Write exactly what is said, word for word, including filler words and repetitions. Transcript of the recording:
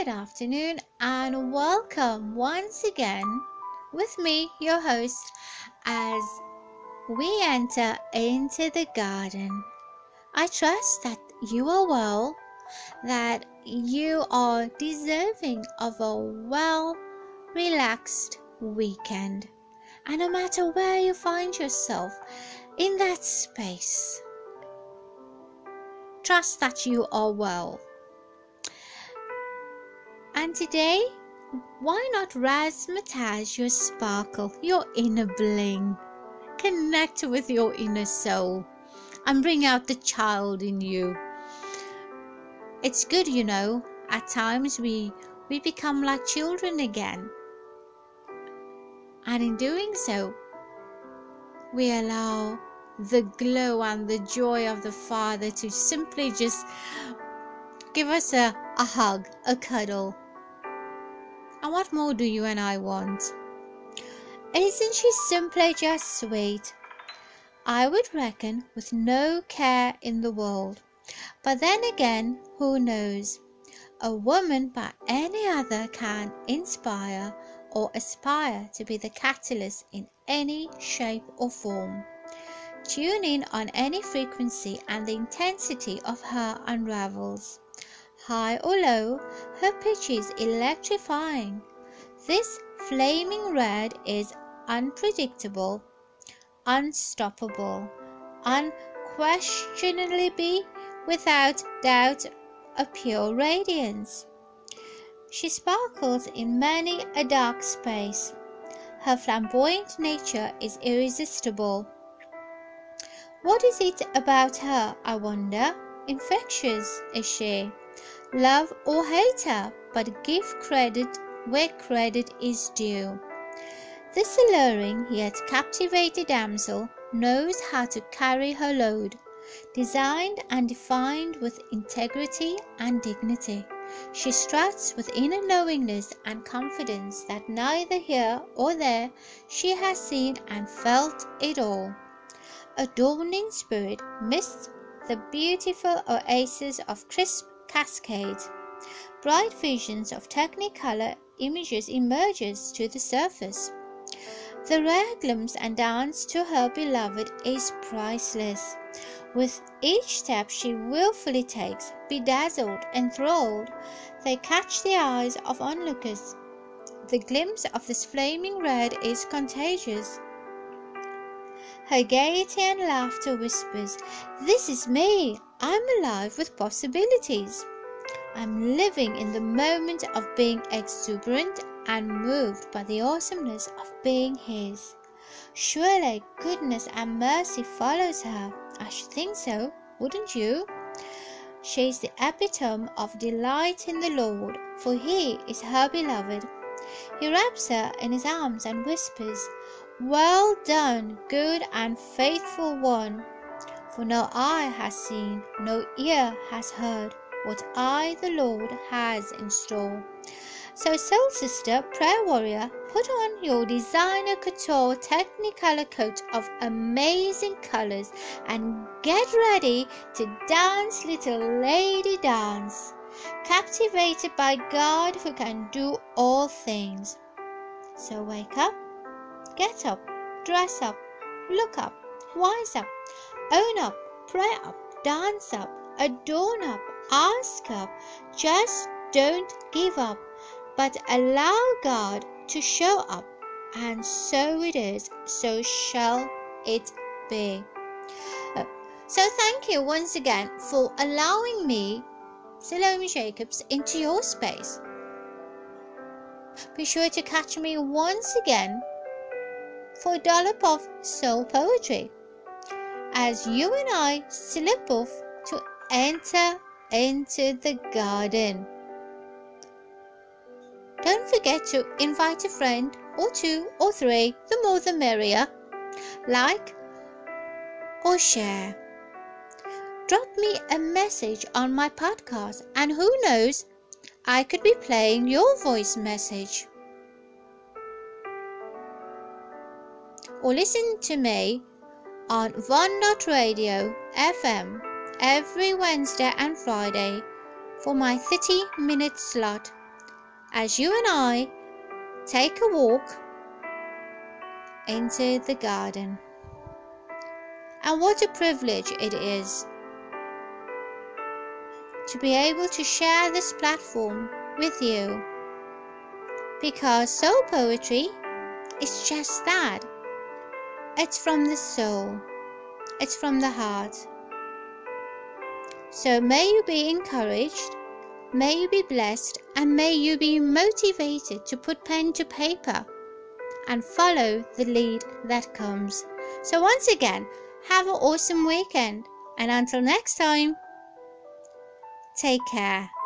Good afternoon and welcome once again with me, your host, as we enter into the garden. I trust that you are well, that you are deserving of a well relaxed weekend. And no matter where you find yourself in that space, trust that you are well. And today, why not razzmatazz your sparkle, your inner bling? Connect with your inner soul and bring out the child in you. It's good, you know, at times we, we become like children again. And in doing so, we allow the glow and the joy of the Father to simply just give us a, a hug, a cuddle. And what more do you and I want? Isn't she simply just sweet? I would reckon with no care in the world. But then again, who knows? A woman by any other can inspire or aspire to be the catalyst in any shape or form. Tune in on any frequency and the intensity of her unravels. High or low, her pitch is electrifying. This flaming red is unpredictable, unstoppable, unquestionably, without doubt, a pure radiance. She sparkles in many a dark space. Her flamboyant nature is irresistible. What is it about her, I wonder? Infectious, is she? Love or hate her, but give credit where credit is due. This alluring yet captivating damsel knows how to carry her load, designed and defined with integrity and dignity. She struts with inner knowingness and confidence that neither here or there she has seen and felt it all. A dawning spirit mists the beautiful oasis of crisp cascades. Bright visions of technicolor images emerges to the surface. The rare glimpse and dance to her beloved is priceless. With each step she willfully takes, bedazzled, enthralled, they catch the eyes of onlookers. The glimpse of this flaming red is contagious. Her gaiety and laughter whispers, "This is me! I'm alive with possibilities. I'm living in the moment of being exuberant and moved by the awesomeness of being his. Surely goodness and mercy follows her. I should think so, wouldn't you? She is the epitome of delight in the Lord, for he is her beloved. He wraps her in his arms and whispers, 'Well done, good and faithful one.' For no eye has seen, no ear has heard what I, the Lord, has in store. So, soul sister, prayer warrior, put on your designer couture technicolor coat of amazing colors and get ready to dance, little lady, dance, captivated by God who can do all things. So wake up, get up, dress up, look up, wise up, own up, pray up, dance up, adorn up, ask up. Just don't give up, but allow God to show up. And so it is, so shall it be. Uh, So thank you once again for allowing me, Salome Jacobs, into your space. Be sure to catch me once again for a dollop of soul poetry as you and I slip off to enter into the garden. Don't forget to invite a friend or two or three, the more the merrier. Like or share. Drop me a message on my podcast, and who knows, I could be playing your voice message. Or listen to me on One Dot Radio F M every Wednesday and Friday for my thirty minute slot as you and I take a walk into the garden. And what a privilege it is to be able to share this platform with you, because soul poetry is just that. It's from the soul, it's from the heart. So may you be encouraged, may you be blessed, and may you be motivated to put pen to paper and follow the lead that comes. So once again, have an awesome weekend, and until next time, take care.